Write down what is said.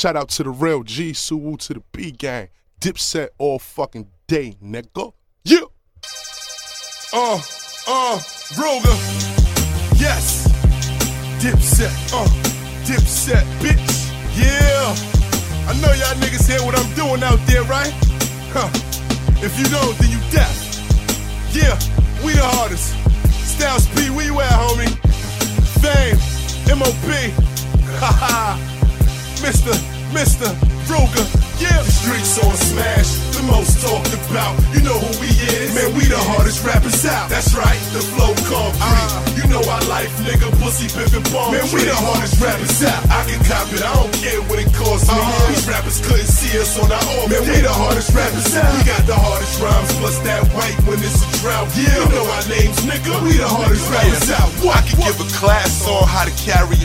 Shout out to the real G, Suwu to the B gang. Dipset all fucking day, nigga. Yeah. Ruger. Yes. Dipset. Dipset, bitch. Yeah. I know y'all niggas hear what I'm doing out there, right? Huh. If you don't, then you deaf. Yeah, we the hardest. Styles P, where you at, homie? Fame, MOP. Haha. Mr. Ruger. Yeah. The streets on smash, the most talked about. You know who we is. Man, we the hardest rappers out. That's right, the flow concrete. You know our life, nigga, pussy, pimpin' bomb. Man, we the hardest rappers out. I can cop it, I don't care what it costs me. These rappers couldn't see us on our own. Man, we the hardest rappers out. We got the hardest rhymes, plus that white when it's a drought. Yeah, you know our names, nigga. We the hardest rappers out. I can give a class on how to carry a